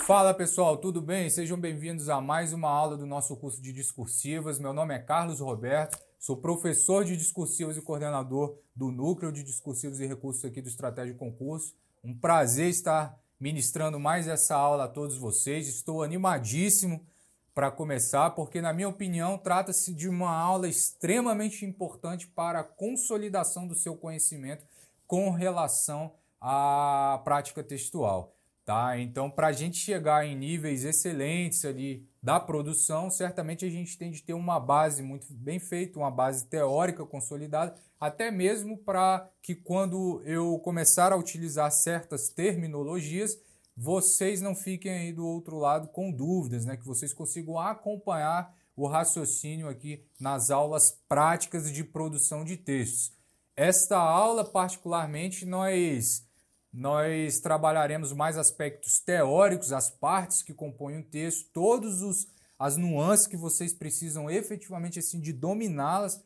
Fala pessoal, tudo bem? Sejam bem-vindos a mais uma aula do nosso curso de discursivas. Meu nome é Carlos Roberto, sou professor de discursivas e coordenador do Núcleo de Discursivos e Recursos aqui do Estratégia Concurso. Um prazer estar ministrando mais essa aula a todos vocês. Estou animadíssimo para começar, porque na minha opinião trata-se de uma aula extremamente importante para a consolidação do seu conhecimento com relação à prática textual. Tá? Então, para a gente chegar em níveis excelentes ali da produção, certamente a gente tem de ter uma base muito bem feita, uma base teórica consolidada, até mesmo para que quando eu começar a utilizar certas terminologias, vocês não fiquem aí do outro lado com dúvidas, né? Que vocês consigam acompanhar o raciocínio aqui nas aulas práticas de produção de textos. Esta aula, particularmente, nós trabalharemos mais aspectos teóricos, as partes que compõem o texto, as nuances que vocês precisam efetivamente assim, de dominá-las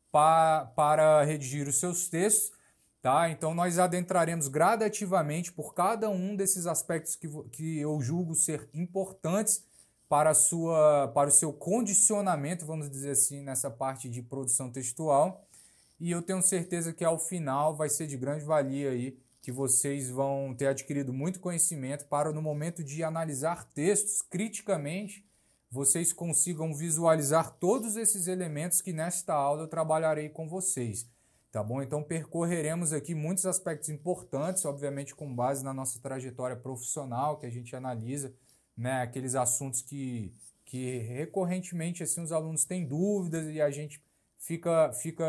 para redigir os seus textos. Tá? Então, nós adentraremos gradativamente por cada um desses aspectos que eu julgo ser importantes para o seu condicionamento, vamos dizer assim, nessa parte de produção textual. E eu tenho certeza que ao final vai ser de grande valia aí, que vocês vão ter adquirido muito conhecimento para no momento de analisar textos criticamente, vocês consigam visualizar todos esses elementos que nesta aula eu trabalharei com vocês, tá bom? Então percorreremos aqui muitos aspectos importantes, obviamente com base na nossa trajetória profissional, que a gente analisa, né, aqueles assuntos que recorrentemente assim, os alunos têm dúvidas e a gente fica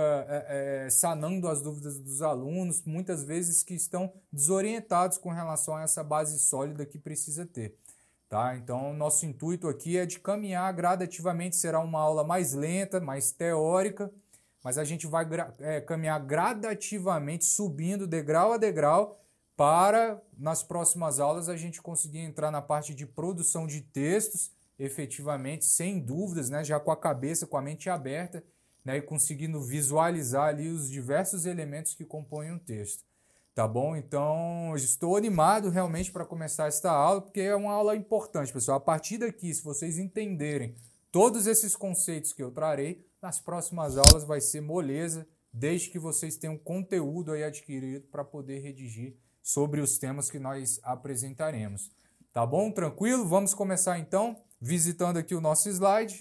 sanando as dúvidas dos alunos, muitas vezes que estão desorientados com relação a essa base sólida que precisa ter. Tá? Então, nosso intuito aqui é de caminhar gradativamente, será uma aula mais lenta, mais teórica, mas a gente vai caminhar gradativamente, subindo degrau a degrau, para, nas próximas aulas, a gente conseguir entrar na parte de produção de textos, efetivamente, sem dúvidas, né? Já com a cabeça, com a mente aberta, né, e conseguindo visualizar ali os diversos elementos que compõem um texto. Tá bom? Então, estou animado realmente para começar esta aula, porque é uma aula importante, pessoal. A partir daqui, se vocês entenderem todos esses conceitos que eu trarei, nas próximas aulas vai ser moleza, desde que vocês tenham conteúdo aí adquirido para poder redigir sobre os temas que nós apresentaremos. Tá bom? Tranquilo? Vamos começar então, visitando aqui o nosso slide.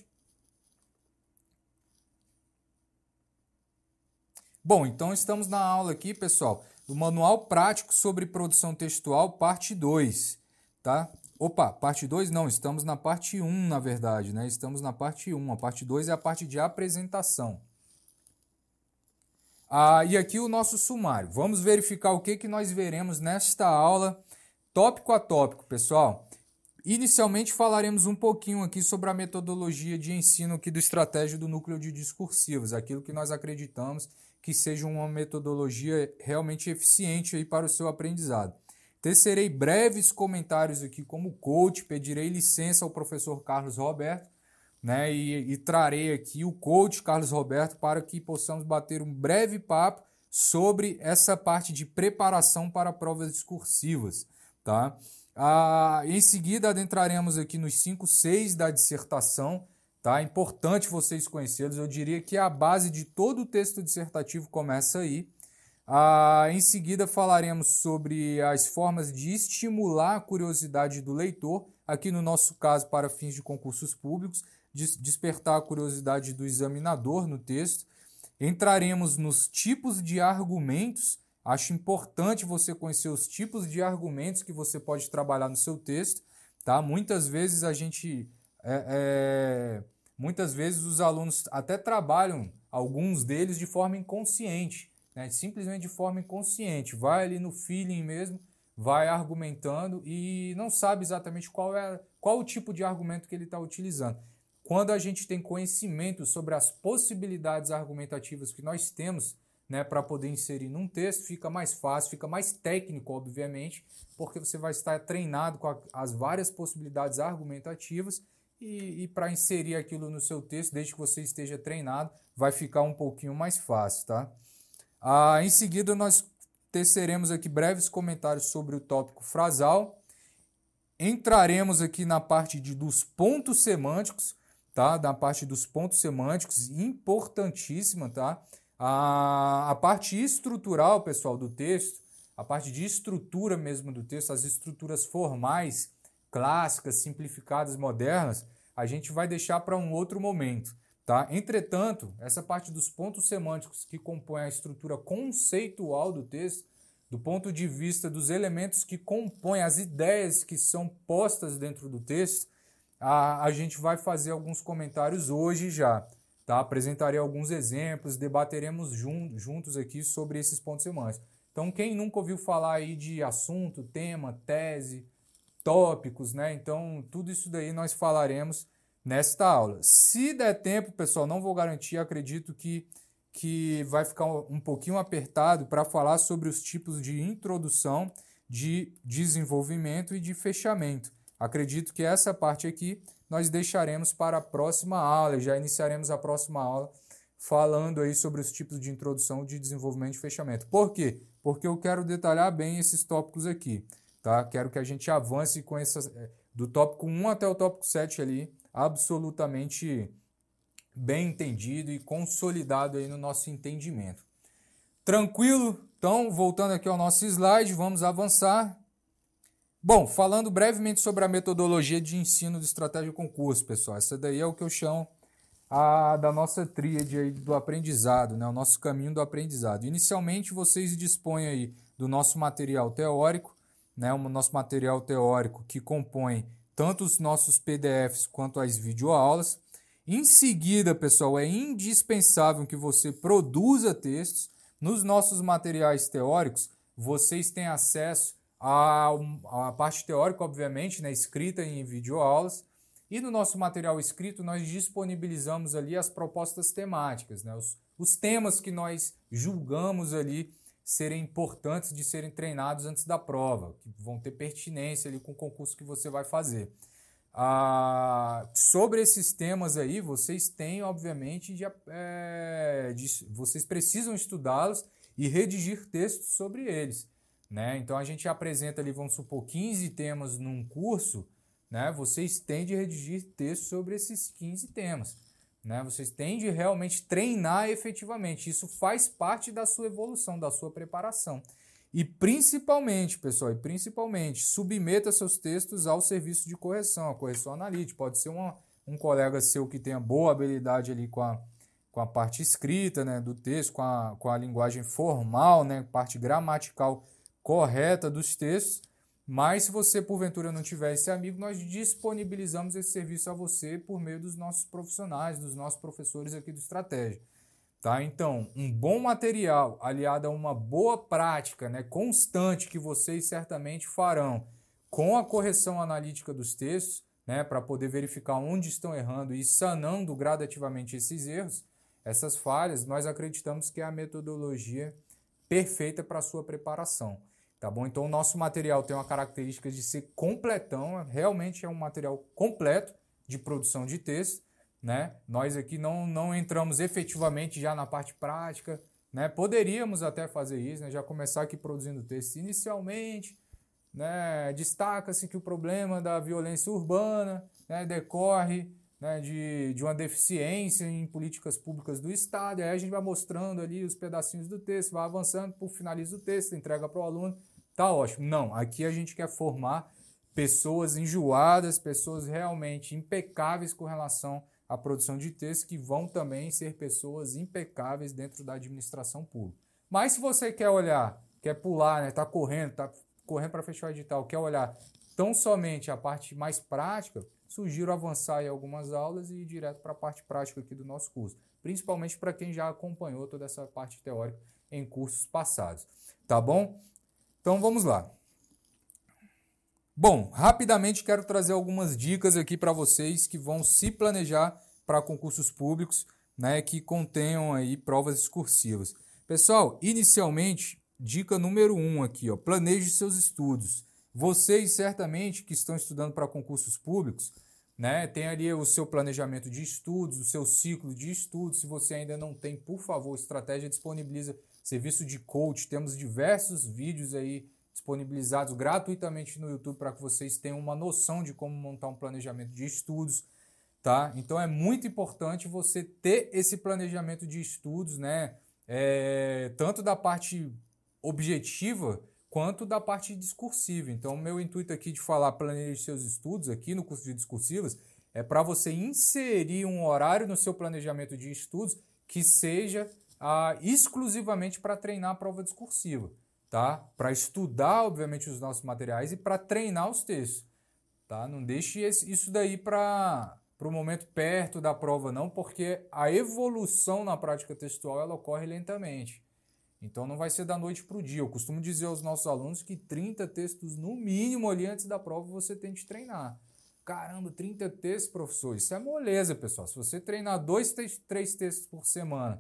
Bom, então estamos na aula aqui, pessoal, do Manual Prático sobre Produção Textual, parte 2, tá? Opa, parte 2 não, estamos na parte 1, na verdade, né? Estamos na parte 1, a parte 2 é a parte de apresentação. E aqui o nosso sumário. Vamos verificar o que nós veremos nesta aula, tópico a tópico, pessoal. Inicialmente falaremos um pouquinho aqui sobre a metodologia de ensino aqui do Estratégia do Núcleo de Discursivas, aquilo que nós acreditamos que seja uma metodologia realmente eficiente aí para o seu aprendizado. Tecerei breves comentários aqui como coach, pedirei licença ao professor Carlos Roberto, né, e trarei aqui o coach Carlos Roberto para que possamos bater um breve papo sobre essa parte de preparação para provas discursivas, tá? Em seguida, adentraremos aqui nos 5 6 da dissertação. Tá? É importante vocês conhecê-los. Eu diria que a base de todo o texto dissertativo começa aí. Em seguida, falaremos sobre as formas de estimular a curiosidade do leitor, aqui no nosso caso, para fins de concursos públicos, despertar a curiosidade do examinador no texto. Entraremos nos tipos de argumentos. Acho importante você conhecer os tipos de argumentos que você pode trabalhar no seu texto. Tá? Muitas vezes muitas vezes os alunos até trabalham, alguns deles, de forma inconsciente, né? Simplesmente de forma inconsciente. Vai ali no feeling mesmo, vai argumentando e não sabe exatamente qual o tipo de argumento que ele está utilizando. Quando a gente tem conhecimento sobre as possibilidades argumentativas que nós temos, né, para poder inserir num texto, fica mais fácil, fica mais técnico, obviamente, porque você vai estar treinado com as várias possibilidades argumentativas e para inserir aquilo no seu texto, desde que você esteja treinado, vai ficar um pouquinho mais fácil, tá? Em seguida, nós teceremos aqui breves comentários sobre o tópico frasal Entraremos aqui na parte dos pontos semânticos, tá? Da parte dos pontos semânticos, importantíssima, tá? A parte estrutural, pessoal, do texto, a parte de estrutura mesmo do texto, as estruturas formais, clássicas, simplificadas, modernas, a gente vai deixar para um outro momento, tá? Entretanto, essa parte dos pontos semânticos que compõem a estrutura conceitual do texto, do ponto de vista dos elementos que compõem as ideias que são postas dentro do texto, a gente vai fazer alguns comentários hoje já, tá? Apresentarei alguns exemplos, debateremos juntos aqui sobre esses pontos semânticos. Então, quem nunca ouviu falar aí de assunto, tema, tese, tópicos, né? Então, tudo isso daí nós falaremos nesta aula. Se der tempo, pessoal, não vou garantir, acredito que vai ficar um pouquinho apertado para falar sobre os tipos de introdução, de desenvolvimento e de fechamento. Acredito que essa parte aqui nós deixaremos para a próxima aula, já iniciaremos a próxima aula falando aí sobre os tipos de introdução, de desenvolvimento e fechamento. Por quê? Porque eu quero detalhar bem esses tópicos aqui, tá? Quero que a gente avance com essas, do tópico 1 até o tópico 7 ali, absolutamente bem entendido e consolidado aí no nosso entendimento. Tranquilo? Então, voltando aqui ao nosso slide, vamos avançar. Bom, falando brevemente sobre a metodologia de ensino de estratégia de concurso, pessoal. Essa daí é o que eu chamo da nossa tríade aí do aprendizado, né? O nosso caminho do aprendizado. Inicialmente, vocês dispõem aí do nosso material teórico, né? O nosso material teórico que compõe tanto os nossos PDFs quanto as videoaulas. Em seguida, pessoal, é indispensável que você produza textos. Nos nossos materiais teóricos, vocês têm acesso à parte teórica, obviamente, né, escrita em videoaulas. E no nosso material escrito, nós disponibilizamos ali as propostas temáticas, né, os temas que nós julgamos ali serem importantes de serem treinados antes da prova, que vão ter pertinência ali com o concurso que você vai fazer. Sobre esses temas aí, vocês têm, obviamente, vocês precisam estudá-los e redigir textos sobre eles, né? Então, a gente apresenta ali, vamos supor, 15 temas num curso, né? Vocês têm de redigir textos sobre esses 15 temas, né? Vocês têm de realmente treinar efetivamente. Isso faz parte da sua evolução, da sua preparação. E principalmente, pessoal, submeta seus textos ao serviço de correção, a correção analítica. Pode ser um colega seu que tenha boa habilidade ali com a parte escrita, né, do texto, com a linguagem formal, né, parte gramatical correta dos textos. Mas se você, porventura, não tiver esse amigo, nós disponibilizamos esse serviço a você por meio dos nossos profissionais, dos nossos professores aqui do Estratégia. Tá? Então, um bom material aliado a uma boa prática, né, constante que vocês certamente farão com a correção analítica dos textos, né, para poder verificar onde estão errando e sanando gradativamente esses erros, essas falhas, nós acreditamos que é a metodologia perfeita para a sua preparação. Tá bom? Então, o nosso material tem uma característica de ser completão, realmente é um material completo de produção de texto. Né? Nós aqui não entramos efetivamente já na parte prática, né? Poderíamos até fazer isso, né? Já começar aqui produzindo texto inicialmente, né? Destaca-se que o problema da violência urbana, né, decorre, né, de uma deficiência em políticas públicas do Estado, e aí a gente vai mostrando ali os pedacinhos do texto, vai avançando, finaliza o texto, entrega para o aluno, tá ótimo. Não, aqui a gente quer formar pessoas enjoadas, pessoas realmente impecáveis com relação a produção de texto, que vão também ser pessoas impecáveis dentro da administração pública. Mas se você quer olhar, quer pular, né, tá correndo para fechar o edital, quer olhar tão somente a parte mais prática, sugiro avançar em algumas aulas e ir direto para a parte prática aqui do nosso curso, principalmente para quem já acompanhou toda essa parte teórica em cursos passados. Tá bom? Então vamos lá. Bom, rapidamente quero trazer algumas dicas aqui para vocês que vão se planejar para concursos públicos, né, que contenham aí provas discursivas. Pessoal, inicialmente, dica número 1 aqui, ó, planeje seus estudos. Vocês certamente que estão estudando para concursos públicos, né, tem ali o seu planejamento de estudos, o seu ciclo de estudos. Se você ainda não tem, por favor, Estratégia disponibiliza serviço de coach, temos diversos vídeos aí disponibilizados gratuitamente no YouTube para que vocês tenham uma noção de como montar um planejamento de estudos, tá? Então é muito importante você ter esse planejamento de estudos, né? Tanto da parte objetiva quanto da parte discursiva. Então, o meu intuito aqui de falar planeje seus estudos aqui no curso de discursivas é para você inserir um horário no seu planejamento de estudos que seja exclusivamente para treinar a prova discursiva, tá? Para estudar, obviamente, os nossos materiais e para treinar os textos, tá? Não deixe isso daí para o momento perto da prova, não, porque a evolução na prática textual ela ocorre lentamente. Então não vai ser da noite para o dia. Eu costumo dizer aos nossos alunos que 30 textos no mínimo ali antes da prova você tem que treinar. Caramba, 30 textos, professor, isso é moleza, pessoal. Se você treinar 2, 3 textos por semana,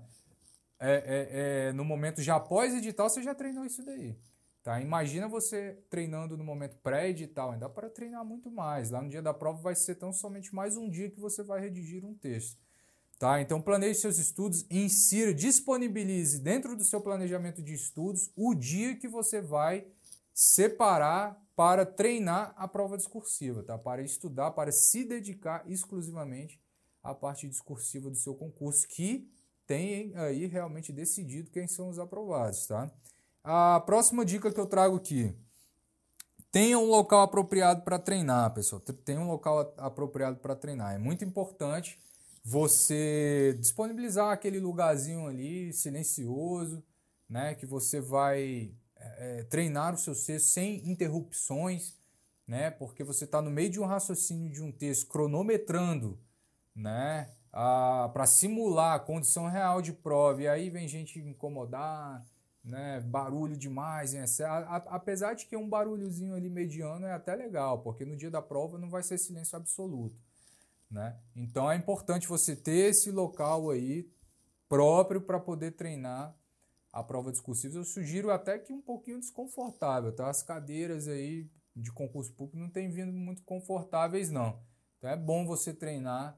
no momento já pós-edital, você já treinou isso daí. Tá? Imagina você treinando no momento pré-edital, ainda dá para treinar muito mais. Lá no dia da prova vai ser tão somente mais um dia que você vai redigir um texto. Tá? Então planeje seus estudos, insira, disponibilize dentro do seu planejamento de estudos o dia que você vai separar para treinar a prova discursiva, tá? Para estudar, para se dedicar exclusivamente à parte discursiva do seu concurso, que tem aí realmente decidido quem são os aprovados. Tá? A próxima dica que eu trago aqui: tenha um local apropriado para treinar, pessoal. Tenha um local apropriado para treinar. É muito importante você disponibilizar aquele lugarzinho ali silencioso, né, que você vai treinar o seu texto sem interrupções, né, porque você está no meio de um raciocínio de um texto, cronometrando, né, para simular a condição real de prova, e aí vem gente incomodar, né, barulho demais, apesar de que um barulhozinho ali mediano é até legal, porque no dia da prova não vai ser silêncio absoluto. Né? Então é importante você ter esse local aí próprio para poder treinar a prova discursiva. Eu sugiro até que um pouquinho desconfortável, tá? As cadeiras aí de concurso público não tem vindo muito confortáveis, não. Então é bom você treinar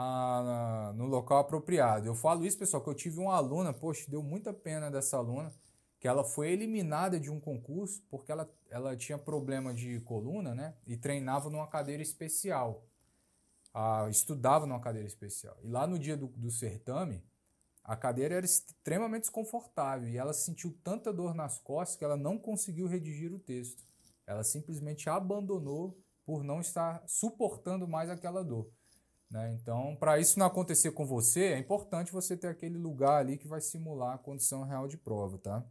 no local apropriado. Eu falo isso, pessoal, que eu tive uma aluna, poxa, deu muita pena dessa aluna, que ela foi eliminada de um concurso porque ela tinha problema de coluna, né? E treinava numa cadeira especial. Estudava numa cadeira especial. E lá no dia do certame, a cadeira era extremamente desconfortável e ela sentiu tanta dor nas costas que ela não conseguiu redigir o texto. Ela simplesmente abandonou por não estar suportando mais aquela dor. Né? Então, para isso não acontecer com você, é importante você ter aquele lugar ali que vai simular a condição real de prova. Tá?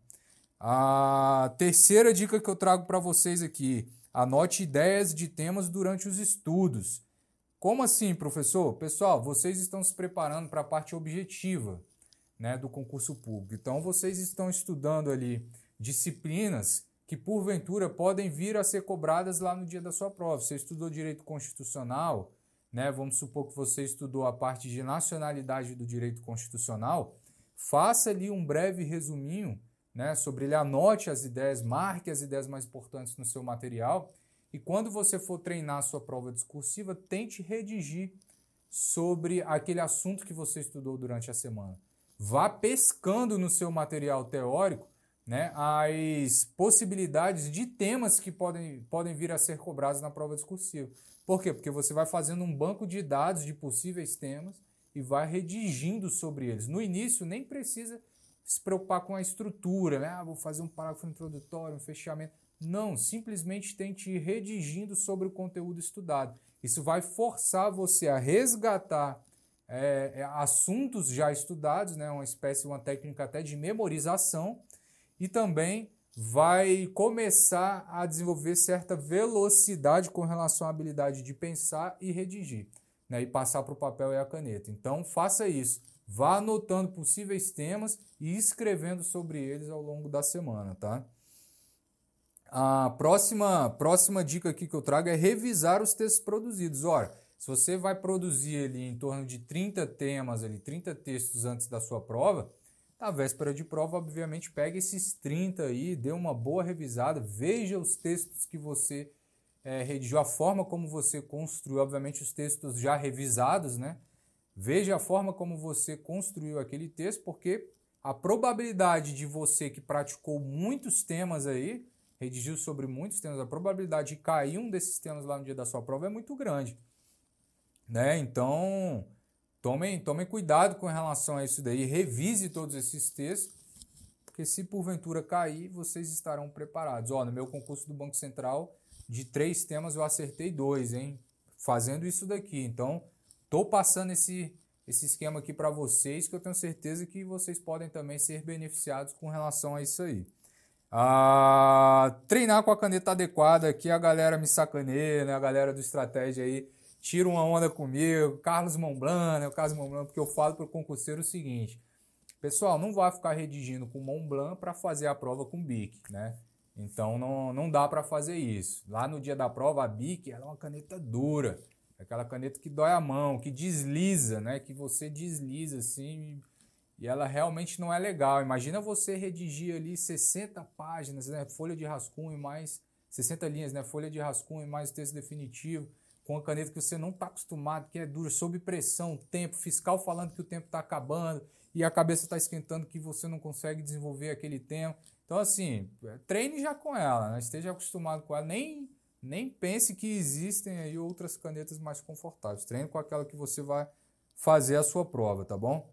A terceira dica que eu trago para vocês aqui: anote ideias de temas durante os estudos. Como assim, professor? Pessoal, vocês estão se preparando para a parte objetiva, né, do concurso público. Então, vocês estão estudando ali disciplinas que, porventura, podem vir a ser cobradas lá no dia da sua prova. Você estudou direito constitucional, né? Vamos supor que você estudou a parte de nacionalidade do direito constitucional. Faça ali um breve resuminho, né, sobre ele, anote as ideias, marque as ideias mais importantes no seu material. E quando você for treinar a sua prova discursiva, tente redigir sobre aquele assunto que você estudou durante a semana. Vá pescando no seu material teórico, né, as possibilidades de temas que podem vir a ser cobrados na prova discursiva. Por quê? Porque você vai fazendo um banco de dados de possíveis temas e vai redigindo sobre eles. No início, nem precisa se preocupar com a estrutura, né? Vou fazer um parágrafo introdutório, um fechamento. Não, simplesmente tente ir redigindo sobre o conteúdo estudado. Isso vai forçar você a resgatar assuntos já estudados, né? Uma técnica até de memorização, e também vai começar a desenvolver certa velocidade com relação à habilidade de pensar e redigir, né? E passar para o papel e a caneta. Então, faça isso. Vá anotando possíveis temas e escrevendo sobre eles ao longo da semana, tá? A próxima dica aqui que eu trago é revisar os textos produzidos. Ora, se você vai produzir ali em torno de 30 temas, 30 textos antes da sua prova, na véspera de prova, obviamente, pegue esses 30 aí, dê uma boa revisada, veja os textos que você redigiu, a forma como você construiu, obviamente os textos já revisados, né? Veja a forma como você construiu aquele texto, porque a probabilidade de você que praticou muitos temas aí, redigiu sobre muitos temas, a probabilidade de cair um desses temas lá no dia da sua prova é muito grande, né? Então, tomem cuidado com relação a isso daí, revise todos esses textos, porque se porventura cair, vocês estarão preparados. Ó, no meu concurso do Banco Central, de 3 temas eu acertei 2, hein? Fazendo isso daqui. Então, tô passando esse esquema aqui para vocês, que eu tenho certeza que vocês podem também ser beneficiados com relação a isso aí. Treinar com a caneta adequada, aqui a galera me sacaneia, né? A galera do Estratégia aí tira uma onda comigo, Carlos Montblanc, né? O Carlos Montblanc, porque eu falo para o concurseiro o seguinte: pessoal, não vai ficar redigindo com Montblanc para fazer a prova com Bic, né? Então não dá para fazer isso. Lá no dia da prova, a Bic ela é uma caneta dura, aquela caneta que dói a mão, que desliza, né? Que você desliza assim e ela realmente não é legal. Imagina você redigir ali 60 páginas, né? Folha de rascunho mais 60 linhas, né? Folha de rascunho mais texto definitivo, com a caneta que você não está acostumado, que é dura, sob pressão, tempo, fiscal falando que o tempo está acabando e a cabeça está esquentando que você não consegue desenvolver aquele tema. Então, assim, treine já com ela, né? Esteja acostumado com ela. Nem pense que existem aí outras canetas mais confortáveis. Treine com aquela que você vai fazer a sua prova, tá bom?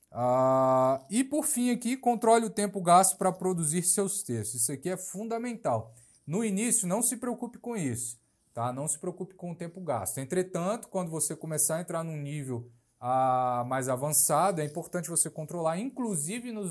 E por fim aqui, controle o tempo gasto para produzir seus textos. Isso aqui é fundamental. No início, não se preocupe com isso, tá? Não se preocupe com o tempo gasto. Entretanto, quando você começar a entrar num nível mais avançado, é importante você controlar, inclusive nas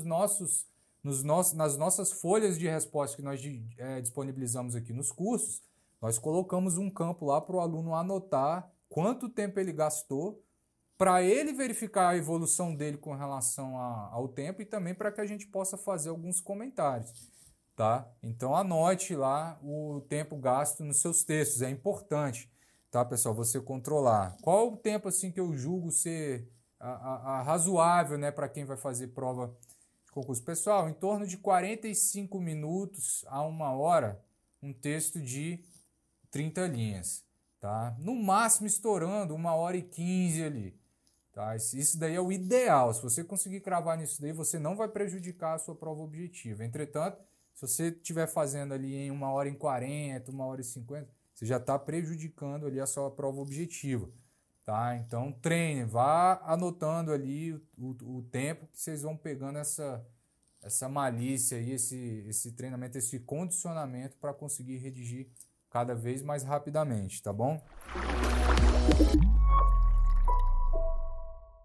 nossas folhas de resposta que nós disponibilizamos aqui nos cursos, nós colocamos um campo lá para o aluno anotar quanto tempo ele gastou, para ele verificar a evolução dele com relação ao tempo e também para que a gente possa fazer alguns comentários, tá? Então anote lá o tempo gasto nos seus textos, é importante, tá, pessoal? Você controlar. Qual o tempo assim que eu julgo ser razoável, né, para quem vai fazer prova de concurso? Pessoal, em torno de 45 minutos a 1 hora, um texto de 30 linhas, tá? No máximo estourando 1h15 ali. Tá? Isso daí é o ideal. Se você conseguir cravar nisso daí, você não vai prejudicar a sua prova objetiva. Entretanto, se você estiver fazendo ali em 1h40, 1h50, você já está prejudicando ali a sua prova objetiva. Tá? Então, treine, vá anotando ali o tempo que vocês vão pegando essa malícia aí, esse treinamento, esse condicionamento para conseguir redigir cada vez mais rapidamente, tá bom?